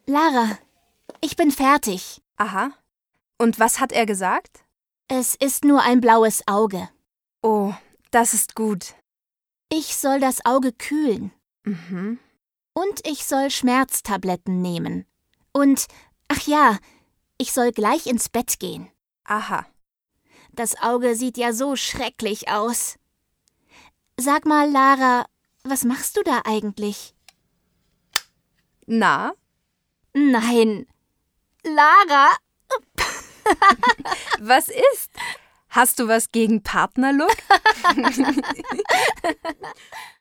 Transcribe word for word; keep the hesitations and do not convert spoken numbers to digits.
Lara, ich bin fertig. Aha. Und was hat er gesagt? Es ist nur ein blaues Auge. Oh, das ist gut. Ich soll das Auge kühlen. Mhm. Und ich soll Schmerztabletten nehmen. Und, ach ja, ich soll gleich ins Bett gehen. Aha. Das Auge sieht ja so schrecklich aus. Sag mal, Lara, was machst du da eigentlich? Na? Nein. Lara! Was ist? Hast du was gegen Partnerlook?